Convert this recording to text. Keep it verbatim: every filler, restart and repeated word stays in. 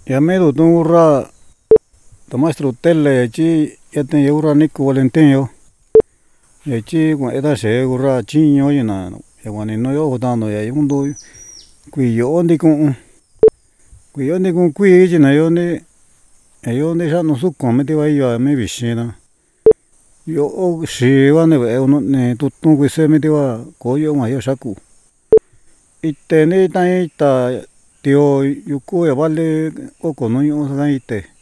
Ya me do tu urra ta maestro tele chi ya te urra ni ku valentin yo ya chi gua eta xe urra chiño yina ya guani no yo dando ya yundo kui yo ndi kun kui yo ndi kun kui china yo ni ya yo ni xa no suko me te va yo me vixina yo xi va ne ve uno ne tutun kui se me te va ko yo ma yo xaku ite ni ta ita tio yuku ya vale oko no yo sa ite